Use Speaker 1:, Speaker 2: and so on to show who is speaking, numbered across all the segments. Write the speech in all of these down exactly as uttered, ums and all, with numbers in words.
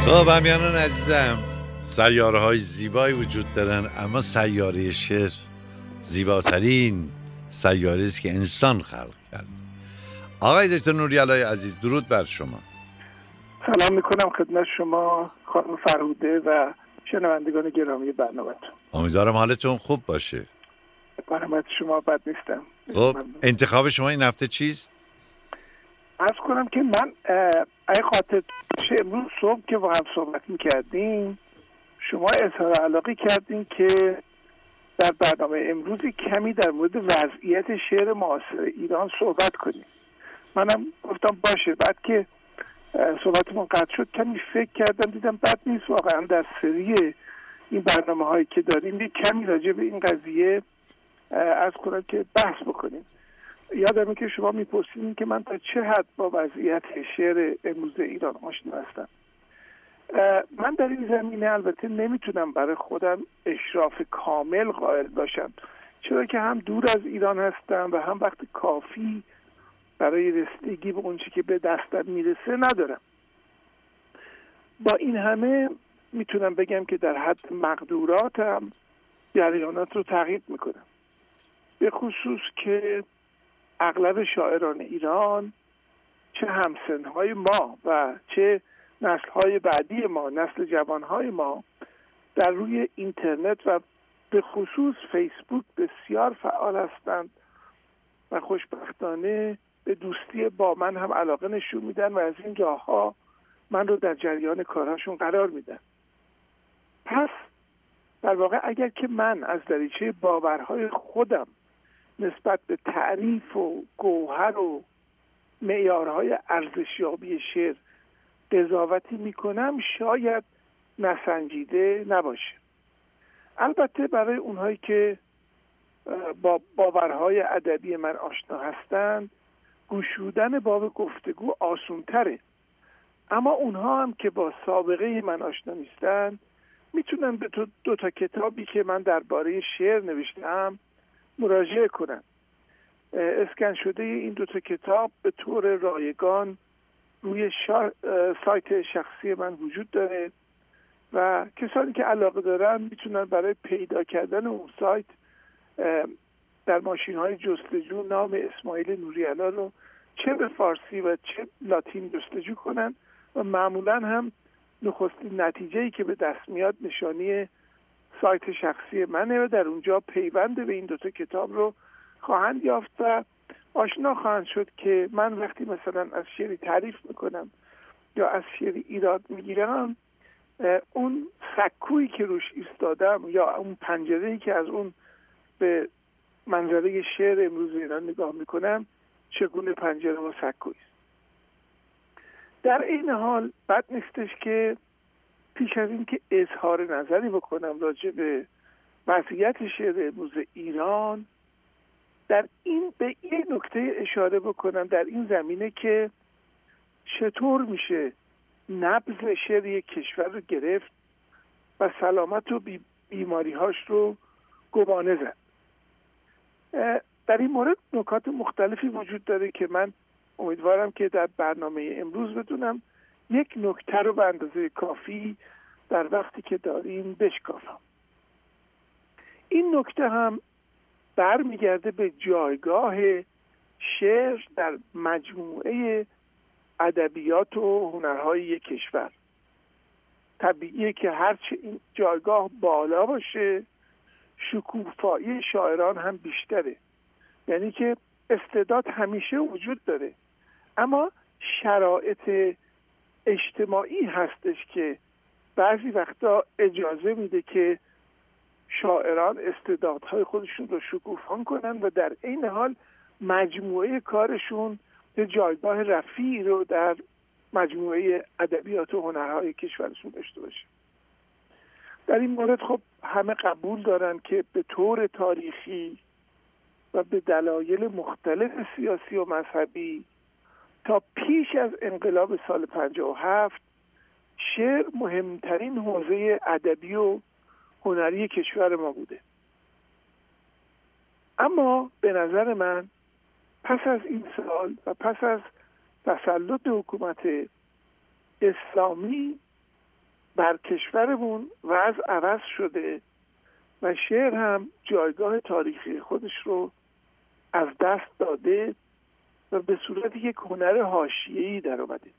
Speaker 1: خب همیانان عزیزم، سیاره های زیبایی وجود دارن، اما سیاره شعر زیباترین سیاره است که انسان خلق کرد. آقای دکتر نوری‌علای عزیز، درود بر شما.
Speaker 2: سلام میکنم خدمت شما خانم فرهوده و شنوندگان گرامی برنامه‌تون.
Speaker 1: امیدوارم حالتون خوب باشه.
Speaker 2: برنامه شما بد نیستم.
Speaker 1: خب انتخاب شما این هفته چیست؟
Speaker 2: عرض کنم که من اگه خاطر امروز صبح که با هم صحبت میکردیم شما اظهار علاقه کردین که در برنامه امروزی کمی در مورد وضعیت شعر معاصر ایران صحبت کنیم. منم گفتم باشه. بعد که صحبتمون قطع شد کمی فکر کردم، دیدم بد نیست واقعا در سری این برنامه هایی که داریم یک کمی راجع به این قضیه عرض کنم که بحث بکنیم. یادمه که شما میپرسیدین که من تا چه حد با وضعیت شعر امروز ایران آشنا هستم. من در این زمینه البته نمیتونم برای خودم اشراف کامل قائل باشم، چرا که هم دور از ایران هستم و هم وقت کافی برای رسیدگی به اون چیزی که به دستم میرسه ندارم. با این همه میتونم بگم که در حد مقدوراتم جریانات رو تعقیب میکنم، به خصوص که اغلب شاعران ایران چه همسنهای ما و چه نسلهای بعدی ما، نسل جوانهای ما، در روی اینترنت و به خصوص فیسبوک بسیار فعال هستند و خوشبختانه به دوستی با من هم علاقه نشون میدن و از این راهها من رو در جریان کارهاشون قرار میدن. پس در واقع اگر که من از دریچه باورهای خودم نسبت به تعریف و گوهر و معیارهای ارزشیابی شعر قضاوتی میکنم، شاید نسنجیده نباشه. البته برای اونهایی که با باورهای ادبی من آشنا هستند گشودن باب گفتگو آسان‌تره، اما اونها هم که با سابقه من آشنا نیستن میتونن به دو, دو تا کتابی که من درباره شعر نوشتم مراجعه کنن. اسکن شده این دو تا کتاب به طور رایگان روی شا... سایت شخصی من وجود داره و کسانی که علاقه دارن میتونن برای پیدا کردن اون سایت در ماشین های جستجو نام اسماعیل نوری‌علا رو چه به فارسی و چه لاتین جستجو کنن و معمولا هم نخستین نتیجه‌ای که به دست میاد نشانی سایت شخصی منه و در اونجا پیوند به این دوتا کتاب رو خواهند یافت و آشنا خواهند شد که من وقتی مثلا از شعری تعریف میکنم یا از شعری ایراد میگیرم، اون سکویی که روش ایستادم یا اون پنجره‌ای که از اون به منظره شعر امروز ایران نگاه میکنم چگونه پنجره و سکویی است. در این حال بد نیستش که پیش از این که اظهار نظری بکنم راجع به وضعیت شعر امروز ایران، در این به این نکته اشاره بکنم در این زمینه که چطور میشه نبض شعر یک کشور رو گرفت و سلامت و بیماری هاش رو گبانه زد. در این مورد نکات مختلفی وجود داره که من امیدوارم که در برنامه امروز بدونم یک نکته رو به اندازه کافی در وقتی که داریم بشکافم. این نکته هم برمیگرده به جایگاه شعر در مجموعه ادبیات و هنرهای یک کشور. طبیعیه که هرچه این جایگاه بالا باشه شکوفایی شاعران هم بیشتره، یعنی که استعداد همیشه وجود داره، اما شرایط اجتماعی هستش که بعضی وقتا اجازه میده که شاعران استعدادهای خودشون رو شکوفان کنن و در این حال مجموعه کارشون یه جایگاه رفیعی رو در مجموعه ادبیات و هنرهای کشورشون داشته باشه. در این مورد خب همه قبول دارن که به طور تاریخی و به دلایل مختلف سیاسی و مذهبی تا پیش از انقلاب سال پنجاه و هفت شعر مهمترین حوزه ادبی و هنری کشور ما بوده. اما به نظر من پس از این سال و پس از تسلط حکومت اسلامی بر کشورمون وضع عوض شده و شعر هم جایگاه تاریخی خودش رو از دست داده و به صورت یک هنر حاشیه‌ای در اومده.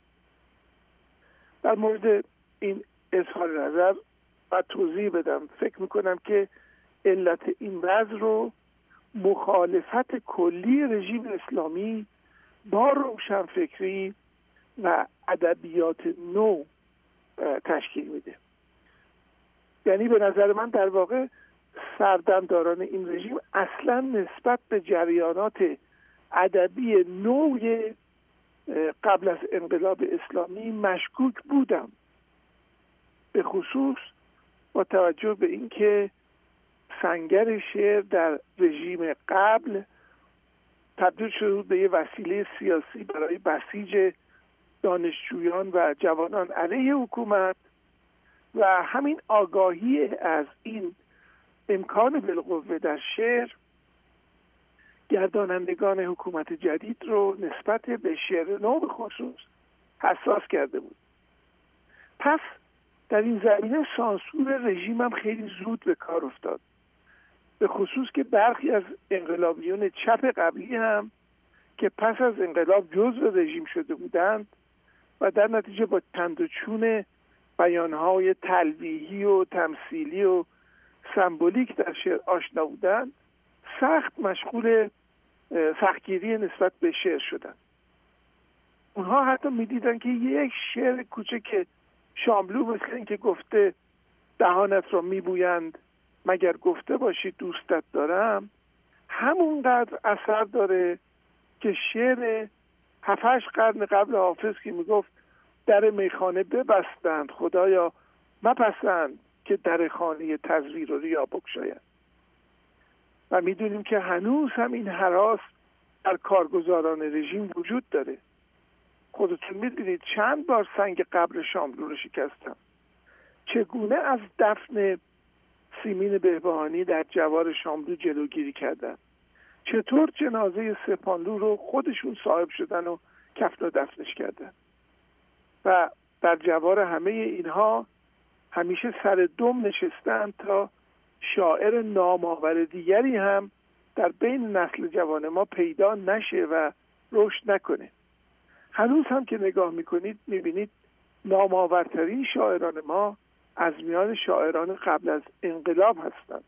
Speaker 2: در مورد این اظهار نظر و توضیح بدم. فکر میکنم که علت این وضع رو مخالفت کلی رژیم اسلامی با روشنفکری و ادبیات نو تشکیل میده. یعنی به نظر من در واقع سردمداران این رژیم اصلا نسبت به جریانات ادبی نوع قبل از انقلاب اسلامی مشکوک بودم، به خصوص با توجه به اینکه سنگر شعر در رژیم قبل تبدیل شده به یه وسیله سیاسی برای بسیج دانشجویان و جوانان علیه حکومت و همین آگاهی از این امکان بالقوه در شعر گردانندگان حکومت جدید رو نسبت به شعر نو به خصوص حساس کرده بود. پس در این زمینه سانسور رژیم هم خیلی زود به کار افتاد، به خصوص که برخی از انقلابیون چپ قبلی هم که پس از انقلاب جزو رژیم شده بودند و در نتیجه با چند و چون بیانهای تلویحی و تمثیلی و سمبولیک در شعر آشنا بودند، سخت مشغول سختگیری نسبت به شعر شدند. اونها حتی میدیدن که یک شعر کوچک شاملو مثل این که گفته دهانت را میبویند مگر گفته باشی دوستت دارم، همونقدر اثر داره که شعر هفتش قرن قبل حافظ که میگفت در میخانه ببستند خدایا مپسند که در خانه تزویر و ریا بگشاید. و میدونیم که هنوز هم این هراس در کارگزاران رژیم وجود داره. خودتون میدونید چند بار سنگ قبر شاملو رو شکستم، چگونه از دفن سیمین بهبهانی در جوار شاملو جلوگیری کردن، چطور جنازه سپانلو رو خودشون صاحب شدن و کفن و دفنش کردن و در جوار همه اینها همیشه سر دم نشستن تا شاعر نامآور دیگری هم در بین نسل جوان ما پیدا نشه و رشد نکنه. هنوز هم که نگاه میکنید میبینید نامآورترین شاعران ما از میان شاعران قبل از انقلاب هستند.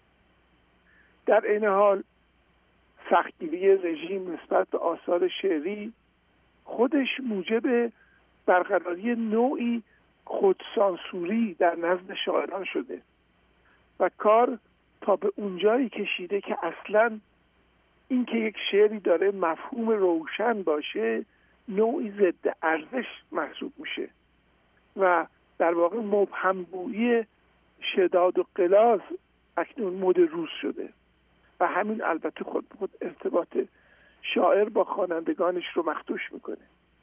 Speaker 2: در این حال سختگیری رژیم نسبت به آثار شعری خودش موجب برقراری نوعی خودسانسوری در نزد شاعران شده و کار تا به اونجایی کشیده که اصلا اینکه یک شعری داره مفهوم روشن باشه نوعی ضد ارزش محسوب میشه و در واقع مبهمگویی شداد و غلاظ اکنون مد روز شده و همین البته خود به خود ارتباط شاعر با خوانندگانش رو مخدوش میکنه.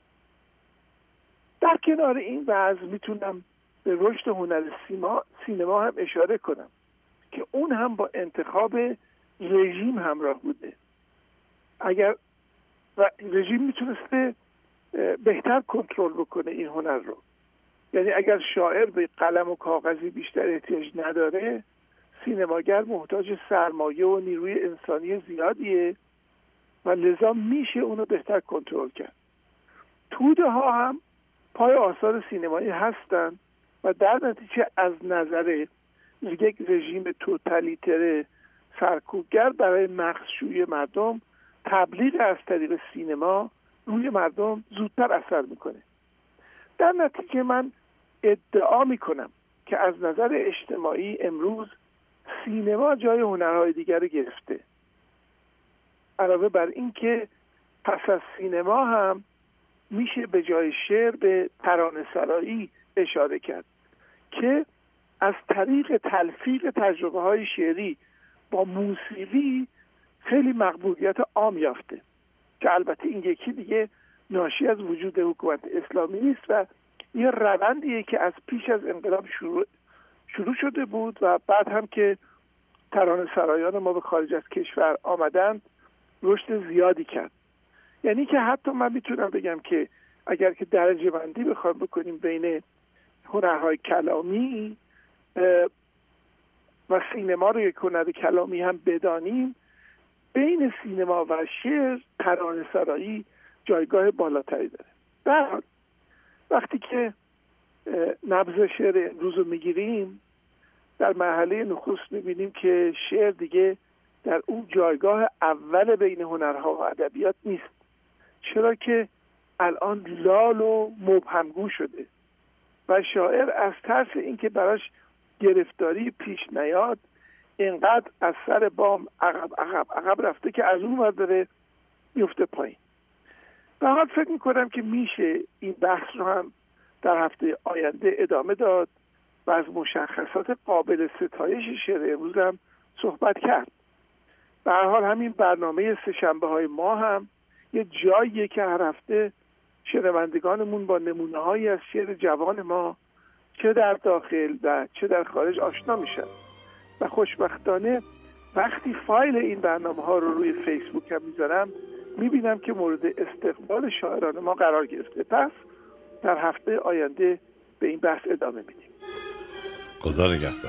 Speaker 2: در کنار این وضع میتونم به رشد هنر سینما سینما هم اشاره کنم که اون هم با انتخاب رژیم همراه بوده. اگر و رژیم میتونسته بهتر کنترل بکنه این هنر رو، یعنی اگر شاعر به قلم و کاغذی بیشتر احتیاج نداره، سینماگر محتاج سرمایه و نیروی انسانی زیادیه و لذا میشه اونو بهتر کنترل کرد. توده ها هم پای آثار سینمایی هستن و در نتیجه از نظر یک رژیم توتالیتر سرکوبگر برای مغزشویی مردم تبلیغ از طریق سینما روی مردم زودتر اثر میکنه. در نتیجه من ادعا میکنم که از نظر اجتماعی امروز سینما جای هنرهای دیگر رو گرفته. علاوه بر این که پس از سینما هم میشه به جای شعر به ترانه‌سرایی اشاره کرد که از طریق تلفیق تجربه های شعری با موسیقی خیلی مقبولیت عام یافته که البته این یکی دیگه ناشی از وجود حکومت اسلامی نیست و یه روندیه که از پیش از انقلاب شروع شروع شده بود و بعد هم که ترانه‌سرایان ما به خارج از کشور آمدند رشد زیادی کرد. یعنی که حتی من میتونم بگم که اگر که درجه بندی بخوایم بکنیم بین هنرهای کلامی و سینما رو یک هنر کلامی هم بدانیم، بین سینما و شعر ترانه‌سرایی جایگاه بالاتری داره. در حال وقتی که نبض شعر امروز رو میگیریم، در مرحله نخست میبینیم که شعر دیگه در اون جایگاه اول بین هنرها و ادبیات نیست، چرا که الان لال و مبهمگو شده و شاعر از ترس اینکه براش گرفتاری پیش نیاد اینقدر از سر بام عقب عقب عقب رفته که از اون ور داره میفته پایین. به حال فکر میکنم که میشه این بحث رو هم در هفته آینده ادامه داد و از مشخصات قابل ستایش شعر امروز هم صحبت کرد. به هر حال همین برنامه سه شنبه های ما هم یه جاییه که هر هفته شنوندگانمون با نمونه هایی از شعر جوان ما چه در داخل و چه در خارج آشنا میشن و خوشبختانه وقتی فایل این برنامه ها رو روی فیسبوک هم میذارم میبینم که مورد استقبال شاعران ما قرار گرفته. پس در هفته آینده به این بحث ادامه میدیم.
Speaker 1: خدا نگهدار.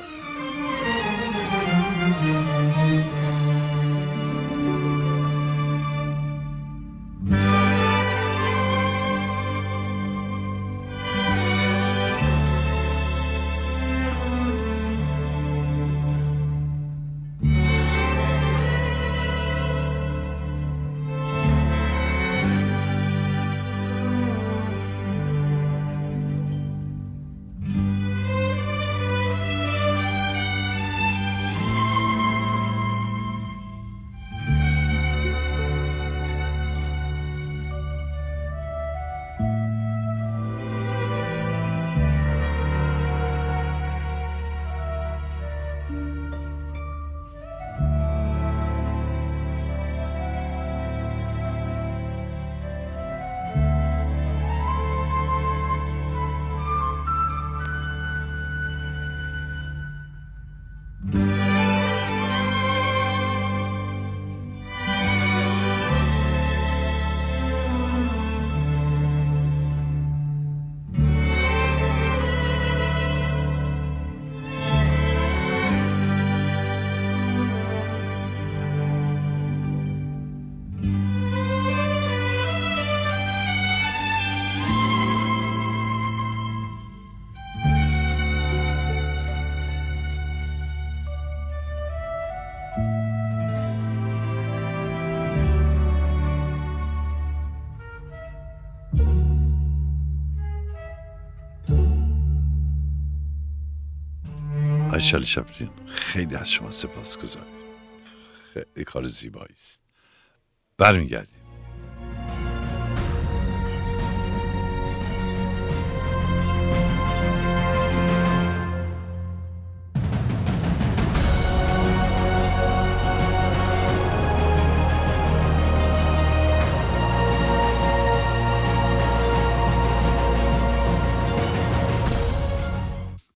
Speaker 1: آیشالی شبرین، خیلی از شما سپاسگزاریم. خیلی کار زیبایی است. برمیگردیم.